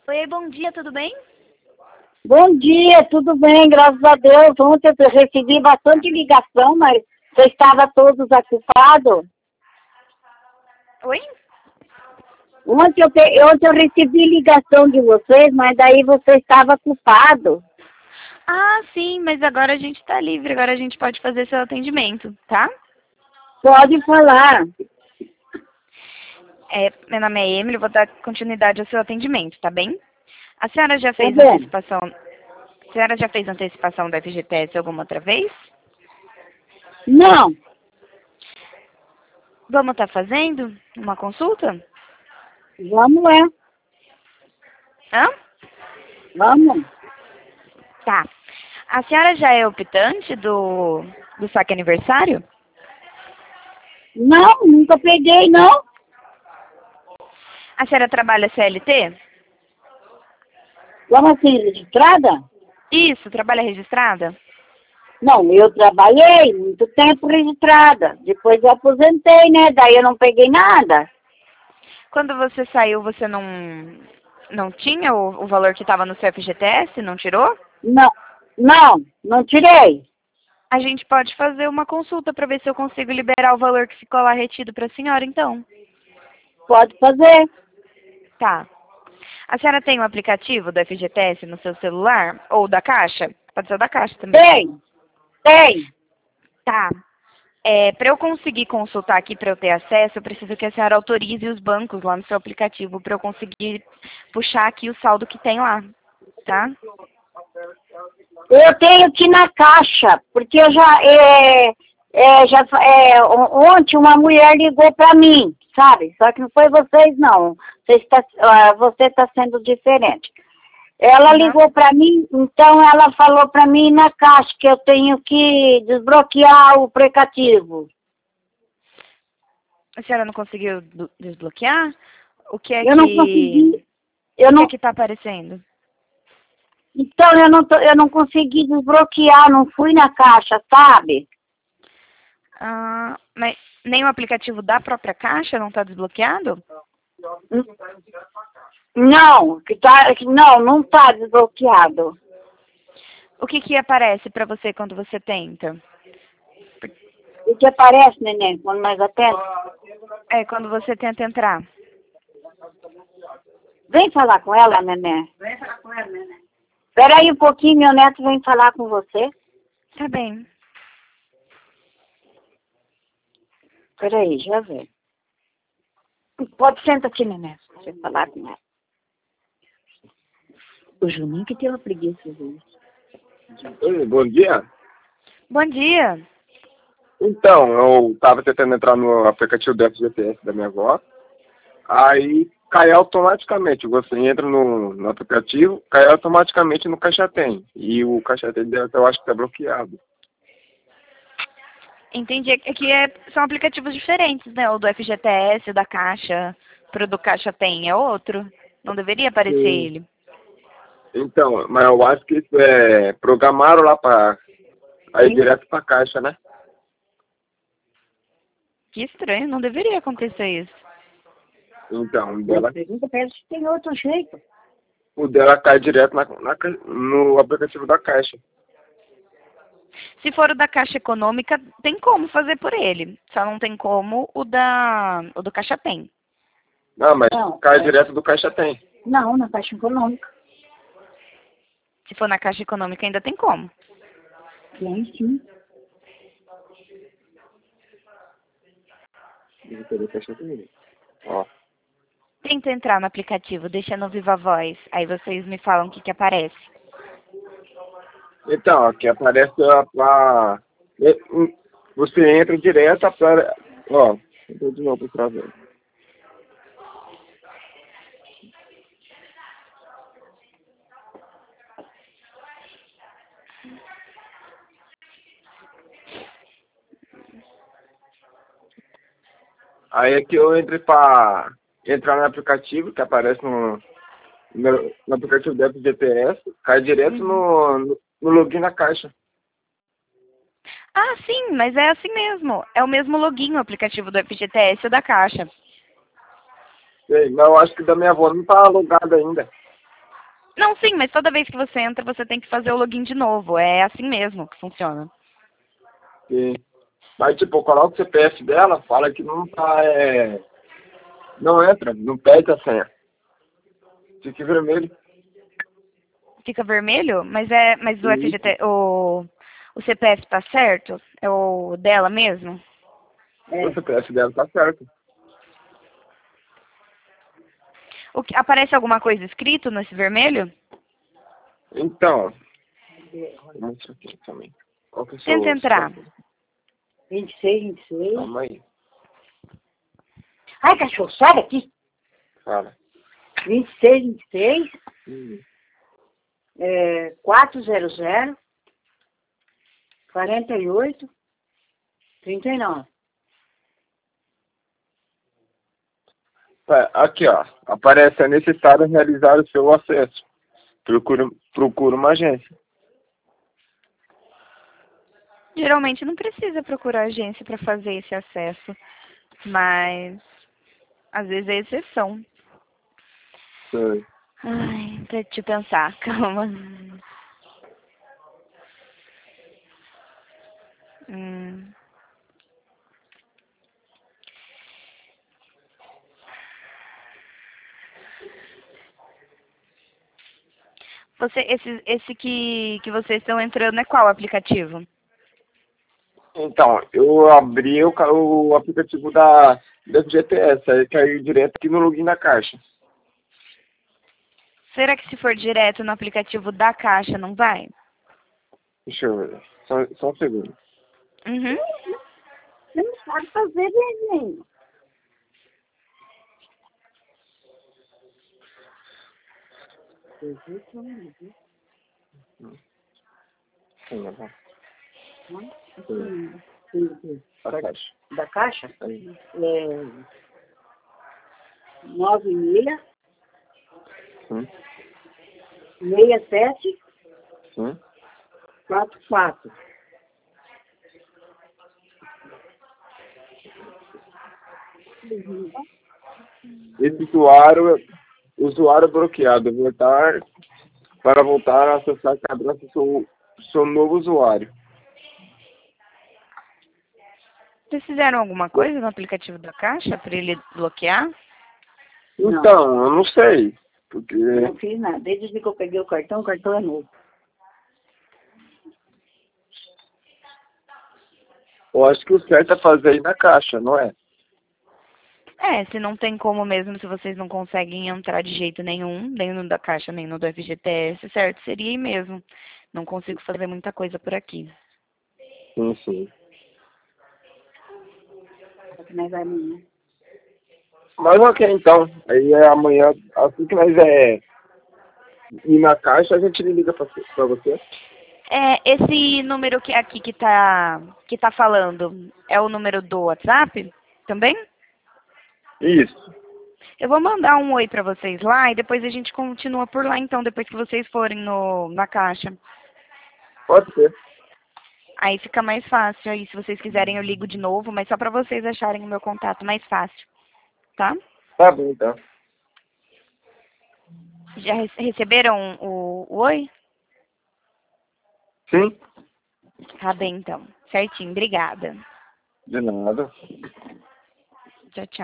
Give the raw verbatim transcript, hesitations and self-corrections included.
Oi, bom dia, tudo bem? Bom dia, tudo bem, graças a Deus. Ontem eu recebi bastante ligação, mas você estava todos ocupados. Oi? Ontem eu, pe- ontem eu recebi ligação de vocês, mas daí você estava ocupado. Ah, sim, mas agora a gente tá livre, agora a gente pode fazer seu atendimento, tá? Pode falar. É, meu nome é Emily, eu vou dar continuidade ao seu atendimento, tá bem? A senhora já Tá fez bom? antecipação, a senhora já fez antecipação do F G T S alguma outra vez? Não, Vamos estar fazendo uma consulta? vamos lá, Hã? vamos. Tá. A senhora já é optante do, do saque aniversário? Não, nunca peguei, não. A senhora trabalha C L T? Como assim, registrada? Isso, trabalha registrada? Não, eu trabalhei muito tempo registrada. Depois eu aposentei, né? Daí eu não peguei nada. Quando você saiu, você não, não tinha o, o valor que estava no seu F G T S? Não tirou? Não, não, não tirei. A gente pode fazer uma consulta para ver se eu consigo liberar o valor que ficou lá retido para a senhora, então. Pode fazer. Tá. A senhora tem o aplicativo do F G T S no seu celular? Ou da Caixa? Pode ser o da Caixa também. Tem, tem. Tá. É, para eu conseguir consultar aqui, para eu ter acesso, eu preciso que a senhora autorize os bancos lá no seu aplicativo para eu conseguir puxar aqui o saldo que tem lá, tá? Eu tenho que ir na caixa, porque eu já, é, é, já é, on- ontem uma mulher ligou para mim, sabe? Só que não foi vocês, não. Você está, ah, você está sendo diferente. Ela Uhum. ligou para mim, então ela falou para mim na caixa que eu tenho que desbloquear o aplicativo. A senhora não conseguiu do- desbloquear? O que é Eu não que... consegui, eu O que não, é que tá aparecendo? então eu não, tô- eu não consegui desbloquear, não fui na caixa, sabe? Ah, mas nem o aplicativo da própria Caixa não está desbloqueado? Não, que tá, que não, não está desbloqueado. O que que aparece para você quando você tenta? O que aparece, neném, quando nós atendemos? É, quando você tenta entrar. Vem falar com ela, neném. Vem falar com ela, neném. Espera aí um pouquinho, meu neto vem falar com você. Tá bem. Espera aí, já vem. Pode sentar aqui, neném, pra você falar com ela. O Juninho que tem uma preguiça hoje. Oi, bom dia. Bom dia. Então, eu estava tentando entrar no aplicativo do F G T S da minha avó, aí cai automaticamente. Você entra no, no aplicativo, cai automaticamente no Caixa Tem. E o Caixa Tem dela, eu acho que está bloqueado. Entendi. É que é, são aplicativos diferentes, né? O do F G T S, o da Caixa, pro do Caixa tem, é outro. Não deveria aparecer Sim. ele. Então, mas eu acho que isso é programaram lá para aí direto para a Caixa, né? Que estranho, não deveria acontecer isso. Então, o dela, Pergunta pra ela se tem outro jeito. o dela cai direto na, na, ca- no aplicativo da Caixa. Se for o da Caixa Econômica, tem como fazer por ele. Só não tem como o da o do Caixa Tem. Não, mas Não, cai é- direto do Caixa Tem. Não, na Caixa Econômica. Se for na Caixa Econômica, ainda tem como. Tem sim. Do Caixa Tem. Ó. Tenta entrar no aplicativo, deixa no Viva Voz. Aí vocês me falam o que que aparece. Então, aqui aparece a, a- você entra direto para, ó, entra de novo para ver. Aí aqui eu entro para entrar no aplicativo que aparece no, no, no aplicativo do F G T S, cai direto no, no, no login da Caixa. Ah, sim, mas é assim mesmo. É o mesmo login, o aplicativo do F G T S e o da Caixa. Sei, mas eu acho que da minha avó não tá logada ainda. Não, sim, mas toda vez que você entra, você tem que fazer o login de novo. É assim mesmo que funciona. Sim. Mas, tipo, coloca o C P F dela, fala que não tá, é... Não entra, não pede a senha. Fica vermelho. Fica vermelho? Mas é, mas o Isso. F G T, o, o C P F tá certo? É o dela mesmo? É. O C P F dela tá certo. O que, aparece alguma coisa escrito nesse vermelho? Então, vou mostrar aqui também. Qual que é o seu... Tenta entrar. vinte e seis, vinte e seis. Calma aí. Ai, cachorro, sai daqui. Fala. vinte e seis, vinte e seis. Hum. É, quatrocentos, quarenta e oito, trinta e nove. Tá, aqui, ó. Aparece, é necessário realizar o seu acesso. Procura, procura uma agência. Geralmente não precisa procurar agência para fazer esse acesso, mas às vezes é exceção. Sei. Ai, deixa eu pensar, calma. Hum. Você, esse, esse que, que vocês estão entrando é qual aplicativo? Então, eu abri o, ca- o aplicativo da, da F G T S, aí caiu direto aqui no login da Caixa. Será que se for direto no aplicativo da Caixa não vai? Deixa eu ver. Só, só um segundo. Uhum. Você não sabe fazer desenho. Sim, tá bom. Sim, sim, sim. Para a Caixa. Da caixa? Aí. É, nove seis, Sim, seis sete, sim. quatro quatro. Esse usuário, usuário bloqueado, voltar para voltar a acessar cadastro seu, seu novo usuário. Vocês fizeram alguma coisa no aplicativo da Caixa para ele bloquear? Então, eu não sei, porque Não fiz nada. Desde que eu peguei o cartão, o cartão é novo. eu acho que o certo é fazer aí na Caixa, não é? É, se não tem como mesmo, se vocês não conseguem entrar de jeito nenhum, nem no da Caixa, nem no do F G T S, certo? Seria aí mesmo. Não consigo fazer muita coisa por aqui. Sim, sim. Só que nós vai amanhã. Mas ok, então. Aí é amanhã, assim que nós é ir na Caixa, a gente liga pra, pra você. É, esse número que aqui que tá, que tá falando é o número do WhatsApp também? Isso. Eu vou mandar um oi pra vocês lá e depois a gente continua por lá então, depois que vocês forem no, na Caixa. Pode ser. Aí fica mais fácil. Aí se vocês quiserem eu ligo de novo, mas só pra vocês acharem o meu contato mais fácil, tá? Tá bom, então. Já re- receberam o, o oi? Sim? Tá bem então. Certinho, obrigada. De nada. Tchau, tchau.